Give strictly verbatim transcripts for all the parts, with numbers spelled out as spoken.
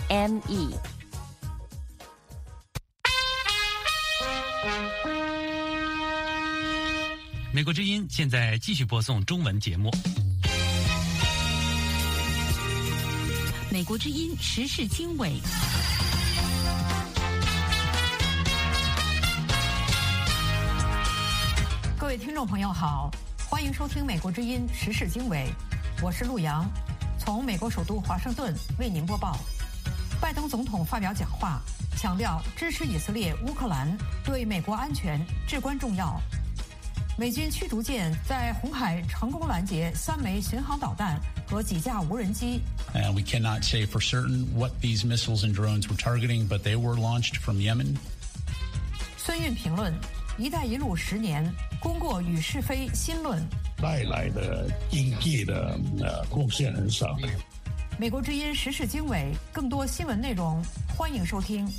M E。 美国之音现在继续播送中文节目。 美国之音时事经纬。 各位听众朋友好，欢迎收听美国之音时事经纬，我是陆洋，从美国首都华盛顿为您播报。拜登总统发表讲话，强调支持以色列乌克兰对美国安全至关重要。美军驱逐舰在红海成功拦截三枚巡航导弹和几架无人机。 Uh, we cannot say for certain what these missiles and drones were targeting, but they were launched from Yemen. 孙运评论：一带一路十年，功过与是非新论， 带来的经济的呃贡献很少。 美国之音时事经纬，更多新闻内容，欢迎收听。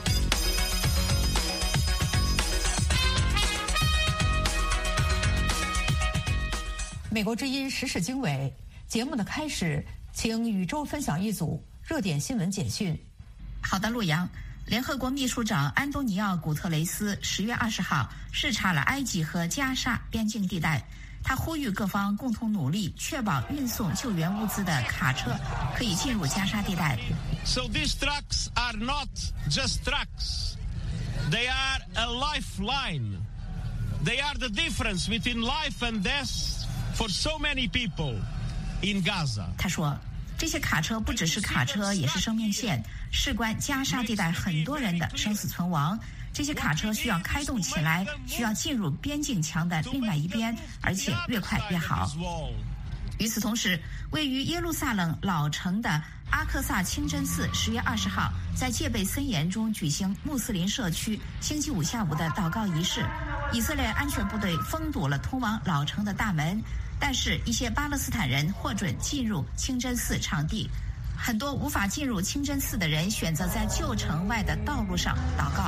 美国之音时事经纬节目的开始，请宇宙分享一组热点新闻简讯。 好的，陆洋。联合国秘书长安东尼奥·古特雷斯十月二十号视察了埃及和加沙边境地带，他呼吁各方共同努力，确保运送救援物资的卡车可以进入加沙地带。 So these trucks are not just trucks. They are a lifeline. They are the difference between life and death for so many people in Gaza. 他说，这些卡车不只是卡车，也是生命线，事关加沙地带很多人的生死存亡。这些卡车需要开动起来，需要进入边境墙的另外一边，而且越快越好。与此同时，位于耶路撒冷老城的阿克萨清真寺十月二十号在戒备森严中举行穆斯林社区星期五下午的祷告仪式。以色列安全部队封堵了通往老城的大门，但是一些巴勒斯坦人获准进入清真寺场地。很多无法进入清真寺的人选择在旧城外的道路上祷告。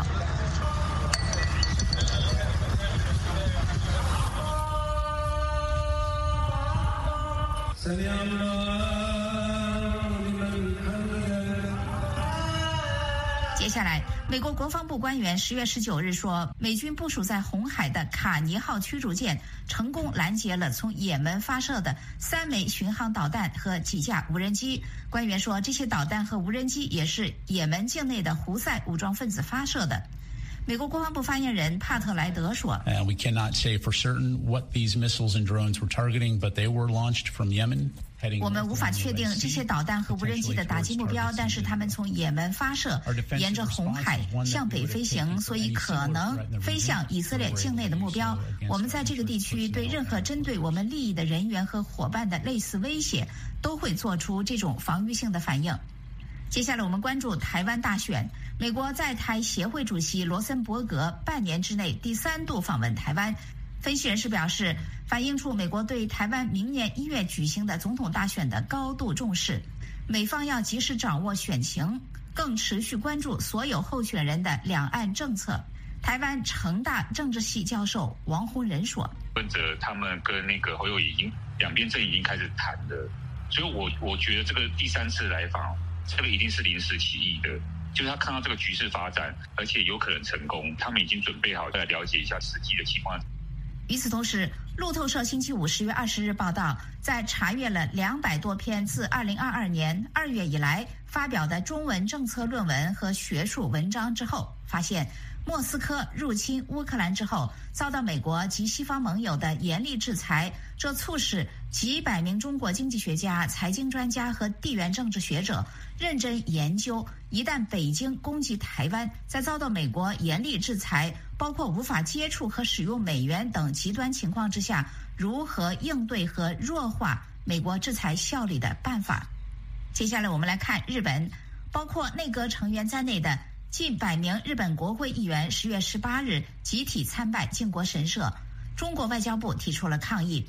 接下来，美国国防部官员十月十九日说，美军部署在红海的卡尼号驱逐舰成功拦截了从也门发射的三枚巡航导弹和几架无人机。官员说，这些导弹和无人机也是也门境内的胡塞武装分子发射的。美国国防部发言人帕特莱德说 uh, We cannot say for certain what these missiles and drones were targeting, but they were launched from Yemen. 我们无法确定这些导弹和无人机的打击目标，但是他们从也门发射，沿着红海向北飞行，所以可能飞向以色列境内的目标。我们在这个地区对任何针对我们利益的人员和伙伴的类似威胁，都会做出这种防御性的反应。接下来我们关注台湾大选。美国在台协会主席罗森伯格半年之内第三度访问台湾。分析人士表示，反映出美国对台湾明年一月举行的总统大选的高度重视，美方要及时掌握选情，更持续关注所有候选人的两岸政策。台湾成大政治系教授王洪仁说：“ 跟着他们跟那个侯友宜已经两边阵已经开始谈了，所以我我觉得这个第三次来访，这个一定是临时起意的。”就是他看到这个局势发展，而且有可能成功，他们已经准备好再来了解一下实际的情况。 与此同时，路透社星期五十月二十日报道，在查阅了两百多篇自二零二二年二月以来发表的中文政策论文和学术文章之后，发现莫斯科入侵乌克兰之后，遭到美国及西方盟友的严厉制裁，这促使几百名中国经济学家、财经专家和地缘政治学者认真研究，一旦北京攻击台湾，在遭到美国严厉制裁，包括无法接触和使用美元等极端情况之下，如何应对和弱化美国制裁效力的办法。接下来我们来看日本，包括内阁成员在内的近百名日本国会议员十月十八日集体参拜靖国神社，中国外交部提出了抗议。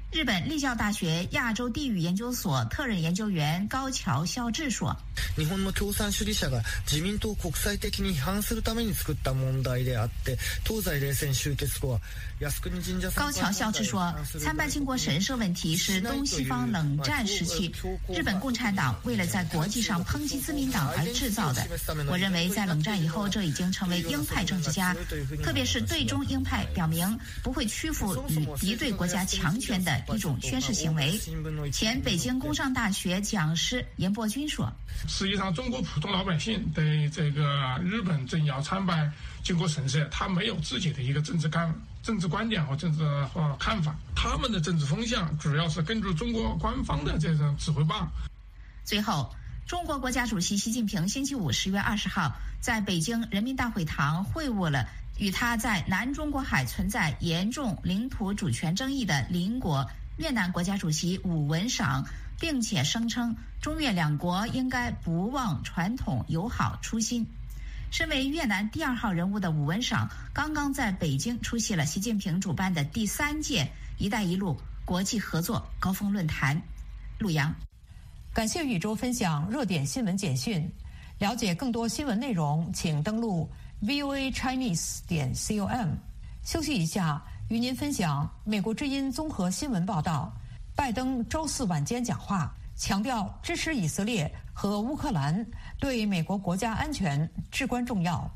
日本立教大学亚洲地域研究所特任研究员高桥孝志说：“ 日本の共産主義者が自民党を国際的に批判するために作った問題であって、東西冷戦終結後は靖国神社。” 高桥孝志说，参拜靖国神社问题是东西方冷战时期日本共产党为了在国际上抨击自民党而制造的。我认为在冷战以后，这已经成为鹰派政治家，特别是对中鹰派，表明不会屈服与敌对国家强权的一种宣示行为。前北京工商大学讲师严伯钧说：“ 实际上，中国普通老百姓对这个日本政要参拜靖国神社，他没有自己的一个政治看政治观点和政治和看法，他们的政治风向主要是根据中国官方的这种指挥棒。” 最后，中国国家主席习近平星期五十月二十号在北京人民大会堂会晤了与他在南中国海存在严重领土主权争议的邻国越南国家主席武文赏，并且声称中越两国应该不忘传统友好初心。身为越南第二号人物的武文赏刚刚在北京出席了习近平主办的第三届“一带一路”国际合作高峰论坛。陆洋， 感谢宇宙分享热点新闻简讯。了解更多新闻内容，请登录 v o a chinese 点 com。休息一下，与您分享美国之音综合新闻报道。拜登周四晚间讲话，强调支持以色列和乌克兰对美国国家安全至关重要。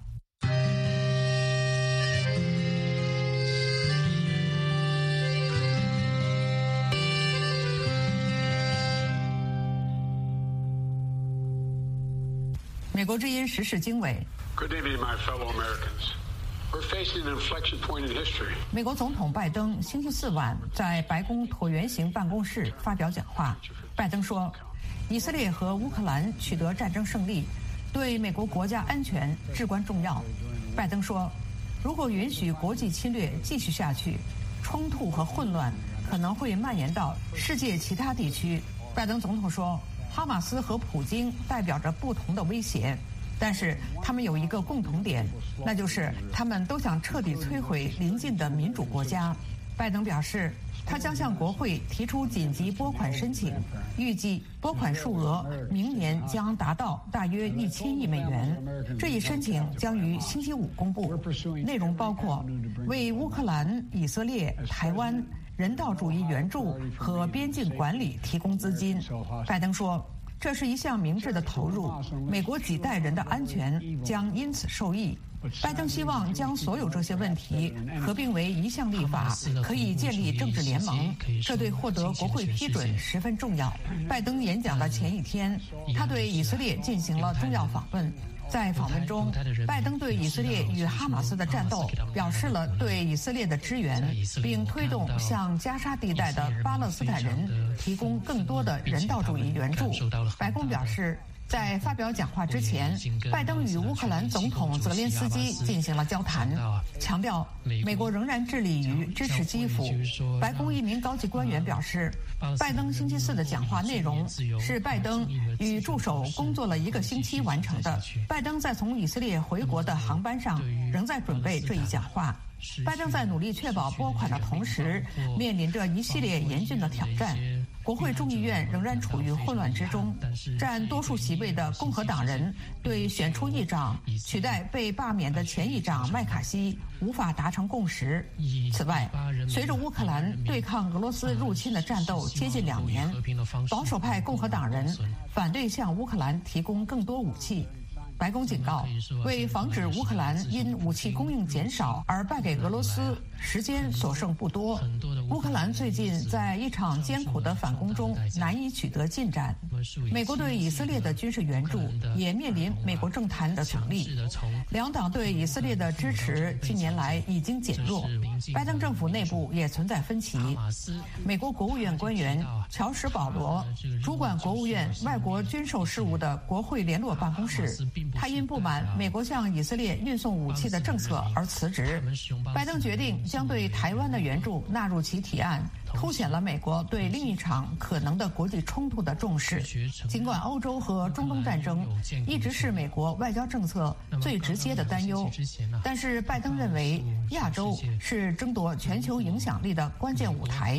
美国之音时事经纬。 Good evening, my fellow Americans. We're facing an inflection point in history. 美国总统拜登星期四晚在白宫椭圆形办公室发表讲话。拜登说，以色列和乌克兰取得战争胜利，对美国国家安全至关重要。拜登说，如果允许国际侵略继续下去，冲突和混乱可能会蔓延到世界其他地区。拜登总统说，哈马斯和普京代表着不同的威胁，但是他们有一个共同点，那就是他们都想彻底摧毁邻近的民主国家。拜登表示，他将向国会提出紧急拨款申请，预计拨款数额明年将达到大约一千亿美元。这一申请将于星期五公布，内容包括为乌克兰、以色列、台湾人道主义援助和边境管理提供资金。拜登说，这是一项明智的投入，美国几代人的安全将因此受益。拜登希望将所有这些问题合并为一项立法，可以建立政治联盟，这对获得国会批准十分重要。拜登演讲的前一天，他对以色列进行了重要访问。在访问中，拜登对以色列与哈马斯的战斗表示了对以色列的支援，并推动向加沙地带的巴勒斯坦人提供更多的人道主义援助。白宫表示，在发表讲话之前，拜登与乌克兰总统泽连斯基进行了交谈，强调美国仍然致力于支持基辅。白宫一名高级官员表示，拜登星期四的讲话内容是拜登与助手工作了一个星期完成的。拜登在从以色列回国的航班上仍在准备这一讲话。拜登在努力确保拨款的同时，面临着一系列严峻的挑战。国会众议院仍然处于混乱之中，占多数席位的共和党人对选出议长取代被罢免的前议长麦卡锡无法达成共识。此外，随着乌克兰对抗俄罗斯入侵的战斗接近两年，保守派共和党人反对向乌克兰提供更多武器。白宫警告，为防止乌克兰因武器供应减少而败给俄罗斯，时间所剩不多。乌克兰最近在一场艰苦的反攻中难以取得进展。美国对以色列的军事援助也面临美国政坛的阻力。两党对以色列的支持近年来已经减弱，拜登政府内部也存在分歧。美国国务院官员乔什·保罗主管国务院外国军售事务的国会联络办公室，他因不满美国向以色列运送武器的政策而辞职。拜登决定将对台湾的援助纳入其提案，凸显了美国对另一场可能的国际冲突的重视。尽管欧洲和中东战争一直是美国外交政策最直接的担忧，但是拜登认为亚洲是争夺全球影响力的关键舞台。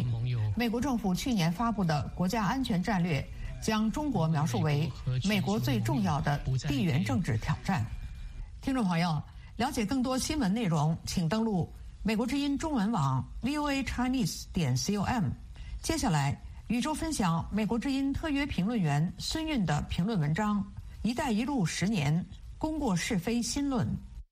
美国政府去年发布的国家安全战略将中国描述为美国最重要的地缘政治挑战。听众朋友，了解更多新闻内容，请登录美国之音中文网 v o a chinese 点 com。接下来，宇宙分享美国之音特约评论员孙韵的评论文章《一带一路十年，功过是非新论》。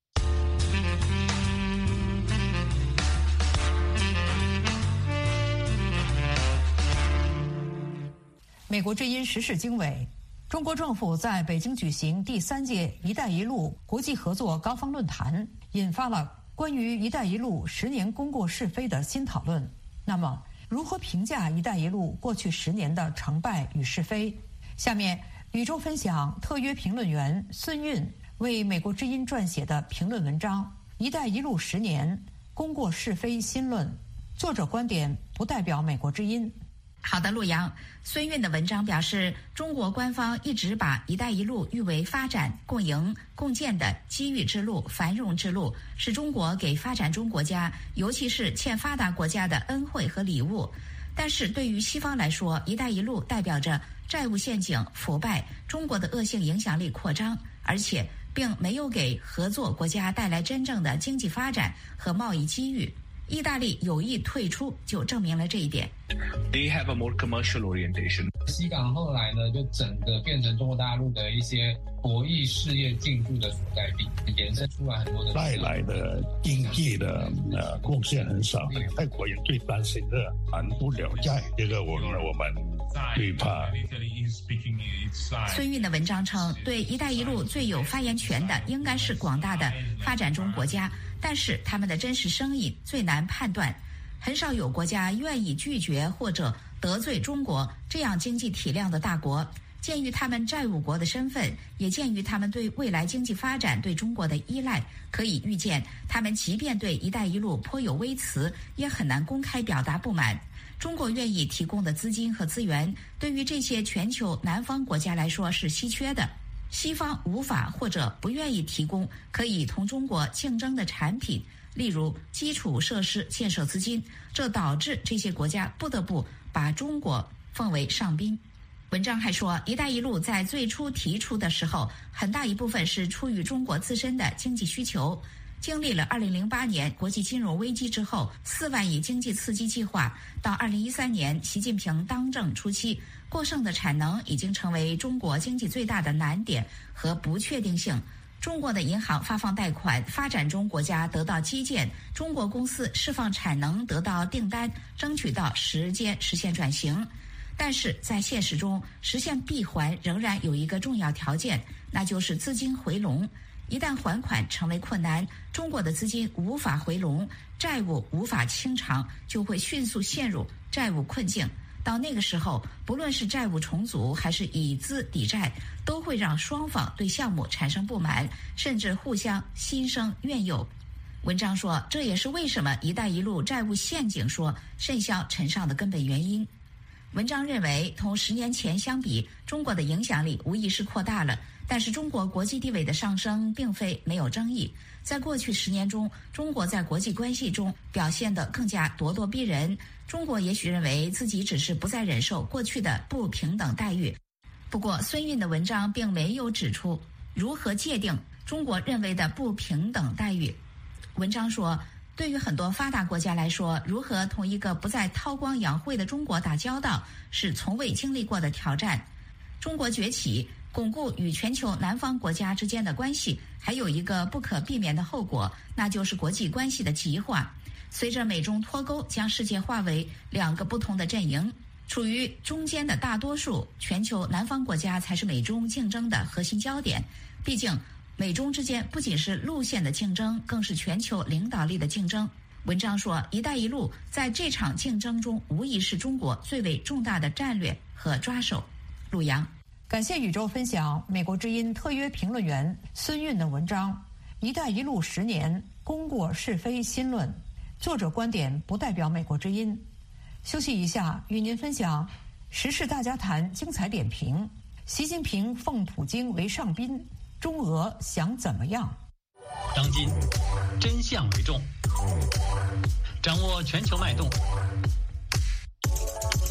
美国之音时事经纬，中国政府在北京举行第三届“一带一路”国际合作高峰论坛，引发了关于“一带一路”十年功过是非的新讨论。那么，如何评价“一带一路”过去十年的成败与是非？下面，宇宙分享特约评论员孙韵为美国之音撰写的评论文章《一带一路十年，功过是非新论》，作者观点不代表美国之音。 好的，陆阳。孙韵的文章表示，中国官方一直把“一带一路”誉为发展、共赢、共建的机遇之路、繁荣之路，是中国给发展中国家，尤其是欠发达国家的恩惠和礼物。但是对于西方来说，“一带一路”代表着债务陷阱、腐败、中国的恶性影响力扩张，而且并没有给合作国家带来真正的经济发展和贸易机遇。意大利有意退出，就证明了这一点。 They have a more commercial orientation. 西港后来呢，就整个变成中国大陆的一些博弈事业进驻的所在地，衍生出来很多的带来的经济的呃贡献很少。泰国也最担心的还不了债，这个我们我们最怕。 孙韵的文章称，对“一带一路”最有发言权的应该是广大的发展中国家，但是他们的真实声音最难判断。很少有国家愿意拒绝或者得罪中国这样经济体量的大国。鉴于他们债务国的身份，也鉴于他们对未来经济发展对中国的依赖，可以预见，他们即便对“一带一路”颇有微词，也很难公开表达不满。中国愿意提供的资金和资源，对于这些全球南方国家来说是稀缺的。西方无法或者不愿意提供可以同中国竞争的产品，例如基础设施建设资金，这导致这些国家不得不把中国奉为上宾。文章还说，“一带一路”在最初提出的时候，很大一部分是出于中国自身的经济需求。经历了二零零八年国际金融危机之后，四万亿经济刺激计划，到二零一三年习近平当政初期，过剩的产能已经成为中国经济最大的难点和不确定性。中国的银行发放贷款，发展中国家得到基建，中国公司释放产能得到订单，争取到时间实现转型。但是在现实中，实现闭环仍然有一个重要条件，那就是资金回笼。一旦还款成为困难，中国的资金无法回笼，债务无法清偿，就会迅速陷入债务困境。到那个时候，不论是债务重组还是以资抵债，都会让双方对项目产生不满，甚至互相心生怨尤。文章说，这也是为什么“一带一路”债务陷阱说甚嚣尘上的根本原因。文章认为，同十年前相比，中国的影响力无疑是扩大了，但是中国国际地位的上升并非没有争议。在过去十年中，中国在国际关系中表现得更加咄咄逼人。中国也许认为自己只是不再忍受过去的不平等待遇。不过，孙韵的文章并没有指出如何界定中国认为的不平等待遇。文章说，对于很多发达国家来说，如何同一个不再韬光养晦的中国打交道，是从未经历过的挑战。中国崛起，巩固与全球南方国家之间的关系，还有一个不可避免的后果，那就是国际关系的极化。随着美中脱钩，将世界划为两个不同的阵营，处于中间的大多数全球南方国家才是美中竞争的核心焦点。毕竟美中之间不仅是路线的竞争，更是全球领导力的竞争。文章说，一带一路在这场竞争中无疑是中国最为重大的战略和抓手。陆阳， 感谢宇宙分享美国之音特约评论员孙韵的文章《一带一路十年，功过是非新论》，作者观点不代表美国之音。休息一下，与您分享时事大家谈精彩点评。习近平奉普京为上宾，中俄想怎么样？ 当今真相为重，掌握全球脉动，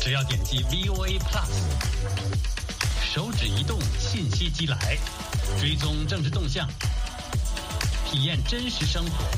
只要点击 V O A Plus， 手指移动，信息即来，追踪政治动向，体验真实生活，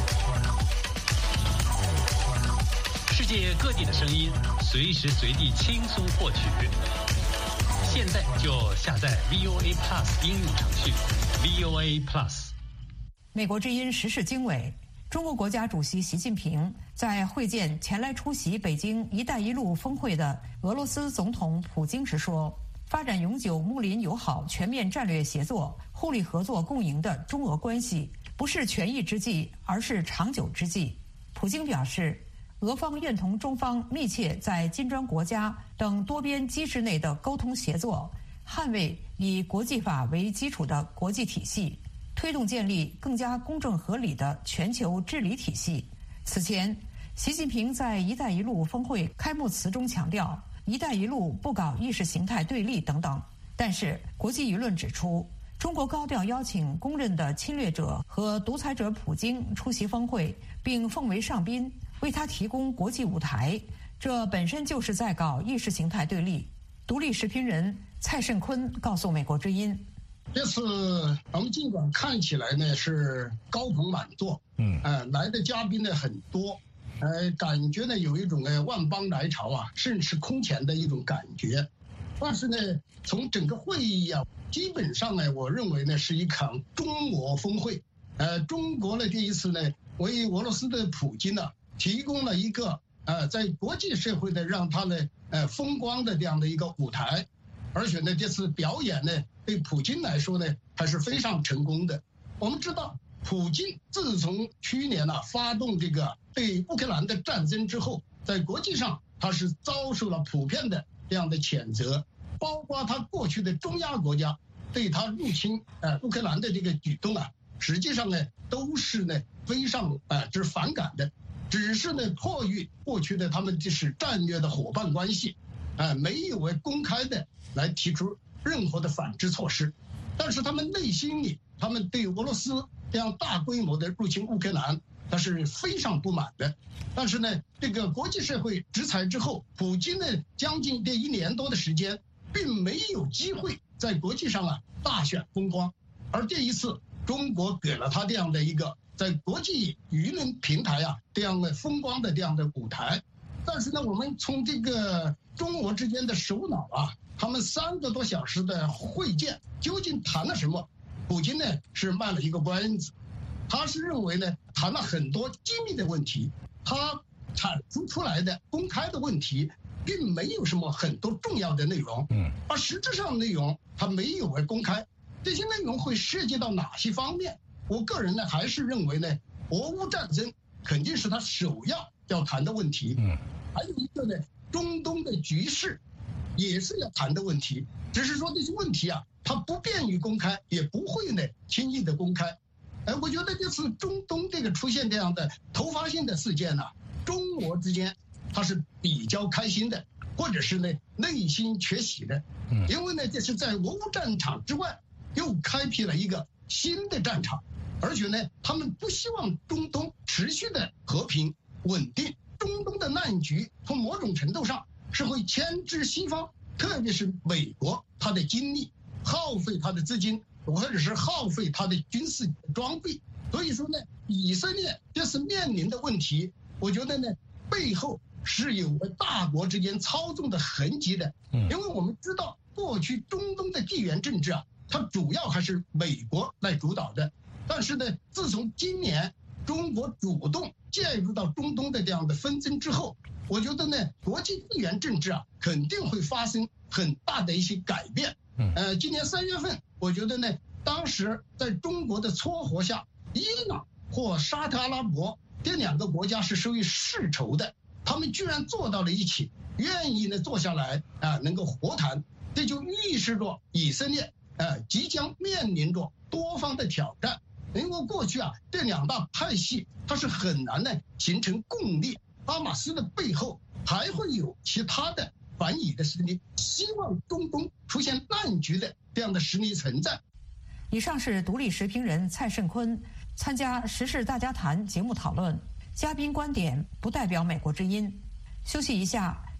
世界各地的声音，随时随地轻松获取。现在就下载 V O A Plus 应用程序 V O A Plus。 美国之音时事经纬。中国国家主席习近平在会见前来出席北京“一带一路”峰会的俄罗斯总统普京时说：“发展永久睦邻友好、全面战略协作、互利合作共赢的中俄关系，不是权宜之计，而是长久之计。”普京表示，俄方愿同中方密切在金砖国家等多边机制内的沟通协作，捍卫以国际法为基础的国际体系，推动建立更加公正合理的全球治理体系。此前，习近平在“一带一路”峰会开幕词中强调，“一带一路”不搞意识形态对立等等。但是，国际舆论指出，中国高调邀请公认的侵略者和独裁者普京出席峰会，并奉为上宾，为他提供国际舞台，这本身就是在搞意识形态对立。独立时评人蔡慎坤告诉美国之音。 这次我们尽管看起来呢是高朋满座，嗯，呃，来的嘉宾呢很多，呃，感觉呢有一种呢万邦来朝啊，甚至是空前的一种感觉。但是呢，从整个会议啊，基本上呢，我认为呢是一场中俄峰会。呃，中国呢这一次呢为俄罗斯的普京呢提供了一个呃在国际社会的让他呢呃风光的这样的一个舞台，而且呢这次表演呢。对普京来说呢，还是非常成功的。我们知道，普京自从去年呢、啊、发动这个对乌克兰的战争之后，在国际上他是遭受了普遍的这样的谴责，包括他过去的中亚国家对他入侵呃乌克兰的这个举动啊，实际上呢都是呢非常呃之反感的，只是呢迫于过去的他们就是战略的伙伴关系，啊、呃、没有公开的来提出任何的反制措施，但是他们内心里，他们对俄罗斯这样大规模的入侵乌克兰，他是非常不满的。但是呢，这个国际社会制裁之后，普京呢将近这一年多的时间，并没有机会在国际上啊大显风光。而这一次，中国给了他这样的一个在国际舆论平台啊这样的风光的这样的舞台。但是呢，我们从这个中俄之间的首脑啊。他们三个多小时的会见究竟谈了什么？普京呢是卖了一个关子，他是认为呢谈了很多机密的问题，他阐述出来的公开的问题并没有什么很多重要的内容，嗯，而实质上内容他没有公开，这些内容会涉及到哪些方面？我个人呢还是认为呢，俄乌战争肯定是他首要要谈的问题，嗯，还有一个呢，中东的局势。也是要谈的问题，只是说这些问题啊，它不便于公开，也不会呢轻易的公开。哎，我觉得这次中东这个出现这样的突发性的事件呢、啊，中俄之间它是比较开心的，或者是呢内心缺席的，嗯，因为呢这是在俄乌战场之外又开辟了一个新的战场，而且呢他们不希望中东持续的和平稳定，中东的难局从某种程度上。是会牵制西方，特别是美国，他的精力耗费他的资金，或者是耗费他的军事装备。所以说呢，以色列这是面临的问题，我觉得呢，背后是有个大国之间操纵的痕迹的。因为我们知道，过去中东的地缘政治啊，它主要还是美国来主导的。但是呢，自从今年中国主动介入到中东的这样的纷争之后，我觉得呢，国际地缘政治啊，肯定会发生很大的一些改变。呃，今年三月份，我觉得呢，当时在中国的撮合下，伊朗或沙特阿拉伯这两个国家是属于世仇的，他们居然坐到了一起，愿意呢坐下来啊、呃，能够和谈，这就预示着以色列呃即将面临着多方的挑战。因为过去啊，这两大派系它是很难呢形成共力。哈马斯的背后还会有其他的反以的势力，希望中东出现难局的这样的实力存在。 以上是独立时评人蔡慎坤参加《时事大家谈》节目讨论，嘉宾观点不代表美国之音。休息一下，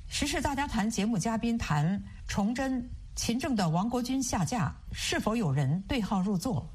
时事大家谈节目嘉宾谈崇祯、勤政的王国军下架，是否有人对号入座？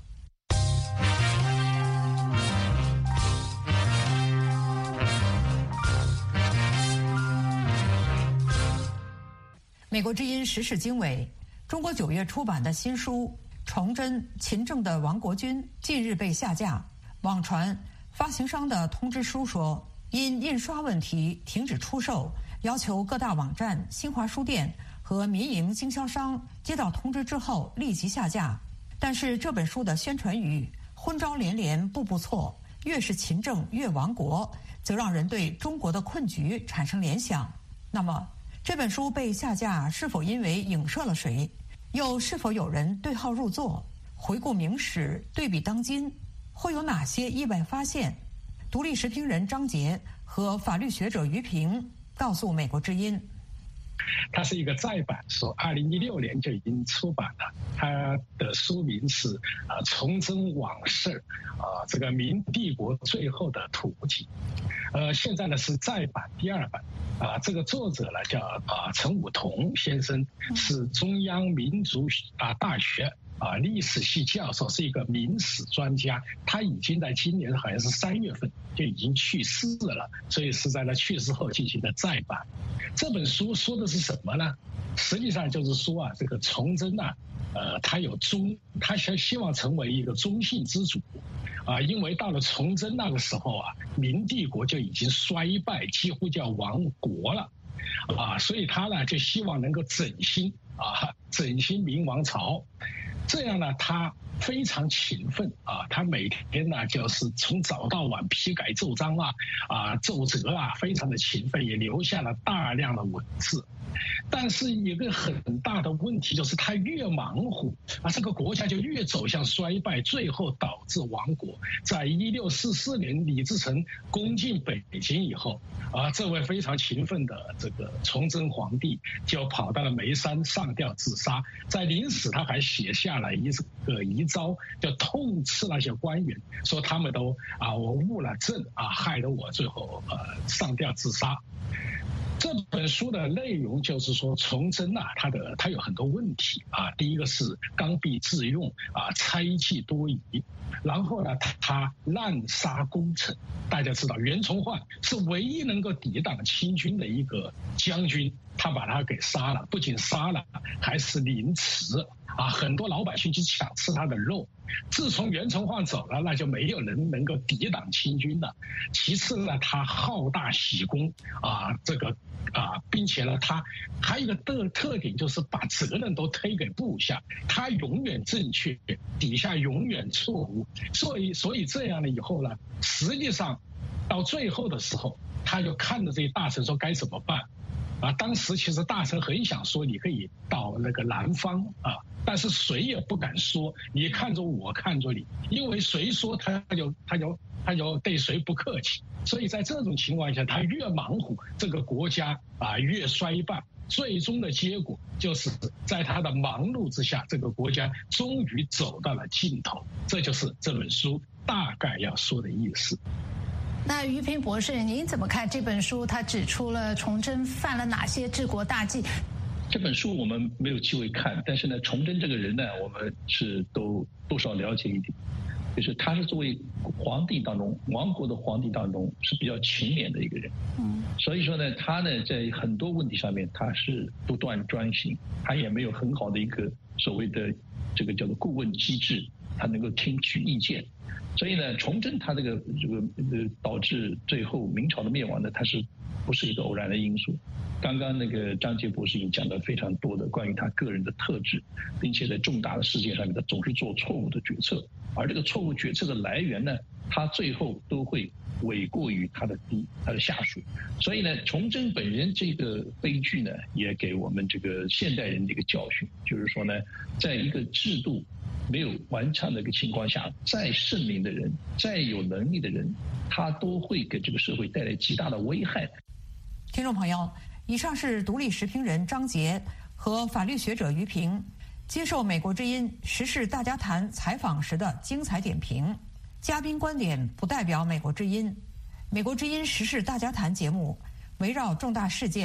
美国之音时事经纬，中国九月出版的新书《崇祯、勤政的王国军》近日被下架。网传发行商的通知书说，因印刷问题停止出售，要求各大网站、新华书店和民营经销商接到通知之后立即下架。但是这本书的宣传语昏招连连，步步错，越是勤政越亡国，则让人对中国的困局产生联想。那么这本书被下架是否因为影射了谁？又是否有人对号入座？回顾明史，对比当今，会有哪些意外发现？独立时评人张杰和法律学者于平告诉美国之音， 它是一个再版书，二零一六年就已经出版了。它的书名是啊《崇祯往事》，啊这个明帝国最后的图景。呃，现在呢是再版第二版。啊，这个作者呢叫啊陈武同先生，是中央民族啊大学啊历史系教授，是一个明史专家。他已经在今年好像是三月份就已经去世了，所以是在他去世后进行的再版。这本书说的是什么呢？实际上就是说啊，这个崇祯啊，呃，他有中，他希希望成为一个中信之主。啊，因为到了崇祯那个时候啊，明帝国就已经衰败，几乎就要亡国了，啊，所以他呢就希望能够整兴啊，整兴明王朝，这样呢他非常勤奋啊，他每天呢就是从早到晚批改奏章啊，啊奏折啊，非常的勤奋，也留下了大量的文字。但是一个很大的问题就是他越忙乎啊，这个国家就越走向衰败，最后导致亡国。在一六四四年李自成攻进北京以后啊，这位非常勤奋的这个崇祯皇帝就跑到了眉山上吊自杀。在临死他还写下了一个遗诏，就痛斥那些官员，说他们都啊我误了政啊，害得我最后呃上吊自杀。这本书的内容就是说，崇祯啊，他的他有很多问题啊。第一个是刚愎自用啊，猜忌多疑。然后呢，他他滥杀功臣。大家知道，袁崇焕是唯一能够抵挡清军的一个将军，他把他给杀了，不仅杀了，还是凌迟啊！很多老百姓去抢吃他的肉。自从袁崇焕走了，那就没有人能够抵挡清军了。其次呢，他好大喜功啊，这个啊，并且呢，他还有一个特特点，就是把责任都推给部下，他永远正确，底下永远错误。所以，所以这样了以后呢，实际上到最后的时候，他就看着这些大臣说该怎么办。啊，当时其实大臣很想说你可以到那个南方啊，但是谁也不敢说，你看着我看着你，因为谁说他就他就他就对谁不客气。所以在这种情况下，他越忙乎，这个国家啊越衰败。最终的结果就是在他的忙碌之下，这个国家终于走到了尽头。这就是这本书大概要说的意思。 那于平博士，您怎么看这本书？他指出了崇祯犯了哪些治国大忌？ 这本书我们没有机会看，但是呢，崇祯这个人呢，我们是都多少了解一点。就是他是作为皇帝当中，亡国的皇帝当中是比较勤勉的一个人。嗯，所以说呢，他呢在很多问题上面他是不断专行，他也没有很好的一个所谓的这个叫做顾问机制，他能够听取意见。所以呢，崇祯他这个这个呃导致最后明朝的灭亡呢，它是不是一个偶然的因素？刚刚那个张杰博士也讲了非常多的关于他个人的特质，并且在重大的事件上面，他总是做错误的决策，而这个错误决策的来源呢，他最后都会诿过于他的低他的下属。所以呢，崇祯本人这个悲剧呢，也给我们这个现代人的一个教训，就是说呢，在一个制度没有完善的一个情况下，再圣明的人，再有能力的人，他都会给这个社会带来极大的危害。 听众朋友，以上是独立时评人张杰和法律学者于平接受美国之音时事大家谈采访时的精彩点评。嘉宾观点不代表美国之音。美国之音时事大家谈节目围绕重大事件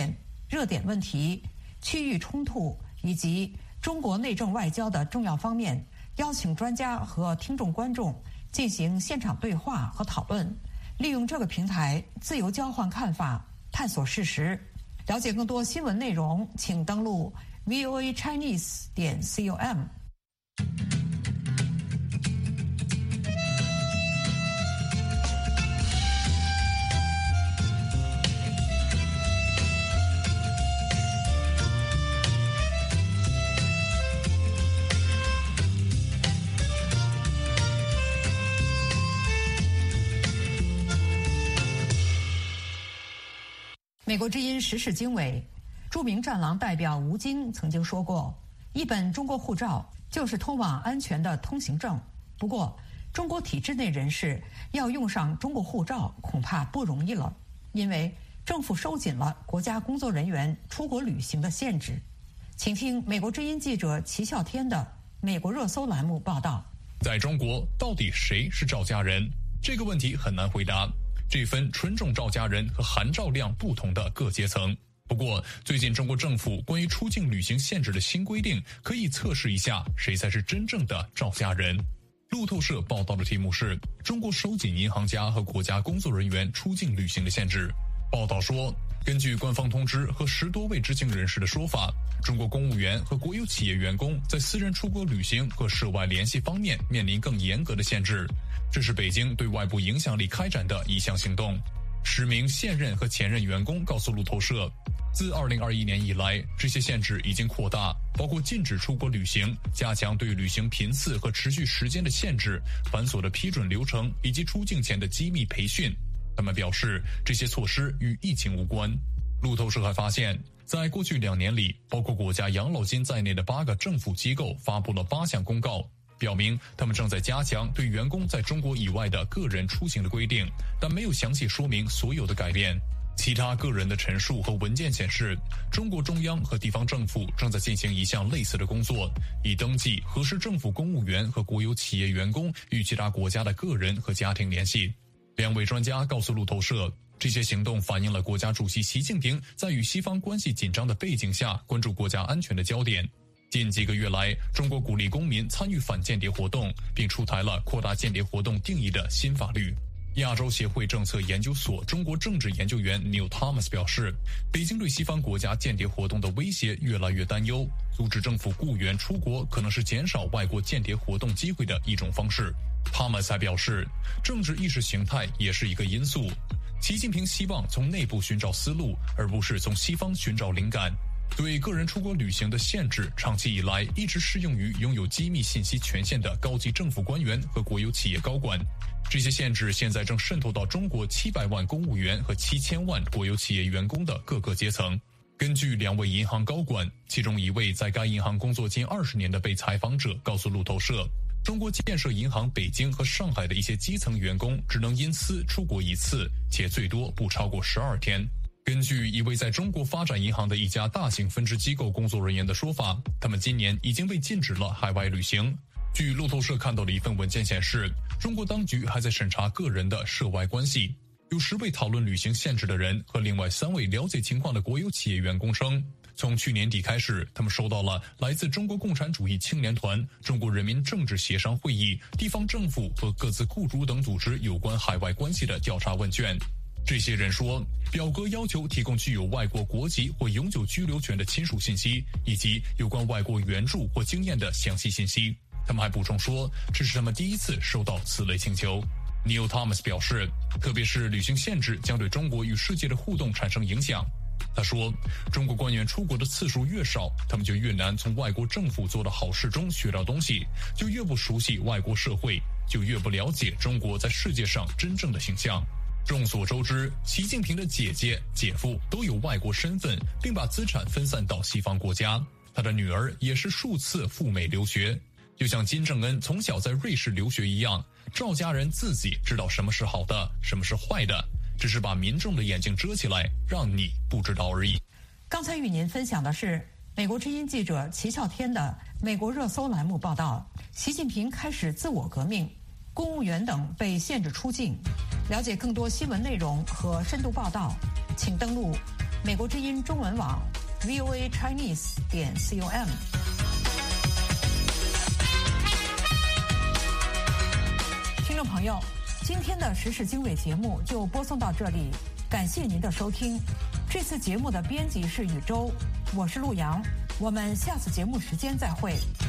热点问题、区域冲突以及中国内政外交的重要方面，邀请专家和听众观众进行现场对话和讨论，利用这个平台自由交换看法，探索事实。了解更多新闻内容，请登录 v o a chinese 点 com。美国之音时事经纬，著名战狼代表吴京曾经说过，一本中国护照就是通往安全的通行证。不过，中国体制内人士要用上中国护照恐怕不容易了，因为政府收紧了国家工作人员出国旅行的限制。请听美国之音记者齐笑天的美国热搜栏目报道。 在中国，到底谁是赵家人？这个问题很难回答。这分纯种赵家人和含赵量不同的各阶层。不过，最近中国政府关于出境旅行限制的新规定，可以测试一下谁才是真正的赵家人。路透社报道的题目是：中国收紧银行家和国家工作人员出境旅行的限制。报道说，根据官方通知和十多位知情人士的说法，中国公务员和国有企业员工在私人出国旅行和涉外联系方面面临更严格的限制。这是北京对外部影响力开展的一项行动。十名现任和前任员工告诉路透社，自二零二一年以来，这些限制已经扩大，包括禁止出国旅行、加强对旅行频次和持续时间的限制、繁琐的批准流程以及出境前的机密培训。他们表示，这些措施与疫情无关。路透社还发现，在过去两年里，包括国家养老金在内的八个政府机构发布了八项公告，表明他们正在加强对员工在中国以外的个人出行的规定，但没有详细说明所有的改变。其他个人的陈述和文件显示，中国中央和地方政府正在进行一项类似的工作，以登记核实政府公务员和国有企业员工与其他国家的个人和家庭联系。两位专家告诉路透社，这些行动反映了国家主席习近平在与西方关系紧张的背景下关注国家安全的焦点。近几个月来，中国鼓励公民参与反间谍活动，并出台了扩大间谍活动定义的新法律。亚洲协会政策研究所中国政治研究员 Neil Thomas 表示，北京对西方国家间谍活动的威胁越来越担忧，阻止政府雇员出国可能是减少外国间谍活动机会的一种方式。Thomas 还表示，政治意识形态也是一个因素。习近平希望从内部寻找思路，而不是从西方寻找灵感。对个人出国旅行的限制长期以来一直适用于拥有机密信息权限的高级政府官员和国有企业高管。这些限制现在正渗透到中国七百万公务员和七千万国有企业员工的各个阶层。根据两位银行高管，其中一位在该银行工作近二十年的被采访者告诉路透社，中国建设银行北京和上海的一些基层员工只能因私出国一次，且最多不超过十二天。根据一位在中国发展银行的一家大型分支机构工作人员的说法，他们今年已经被禁止了海外旅行。据路透社看到的一份文件显示，中国当局还在审查个人的涉外关系。有十位讨论旅行限制的人和另外三位了解情况的国有企业员工称，从去年底开始，他们收到了来自中国共产主义青年团、中国人民政治协商会议、地方政府和各自雇主等组织有关海外关系的调查问卷。这些人说，表格要求提供具有外国国籍或永久居留权的亲属信息，以及有关外国援助或经验的详细信息。他们还补充说，这是他们第一次收到此类请求。Neil Thomas 表示，特别是旅行限制将对中国与世界的互动产生影响。他说，中国官员出国的次数越少，他们就越难从外国政府做的好事中学到东西，就越不熟悉外国社会，就越不了解中国在世界上真正的形象。众所周知，习近平的姐姐、姐夫都有外国身份，并把资产分散到西方国家。他的女儿也是数次赴美留学，就像金正恩从小在瑞士留学一样，赵家人自己知道什么是好的，什么是坏的，只是把民众的眼睛遮起来，让你不知道而已。 刚才与您分享的是美国之音记者齐笑天的美国热搜栏目报道：习近平开始自我革命，公务员等被限制出境。了解更多新闻内容和深度报道，请登录美国之音中文网 v o a chinese 点 com。听众朋友，今天的时事经纬节目就播送到这里，感谢您的收听。这次节目的编辑是宇宙，我是陆阳，我们下次节目时间再会。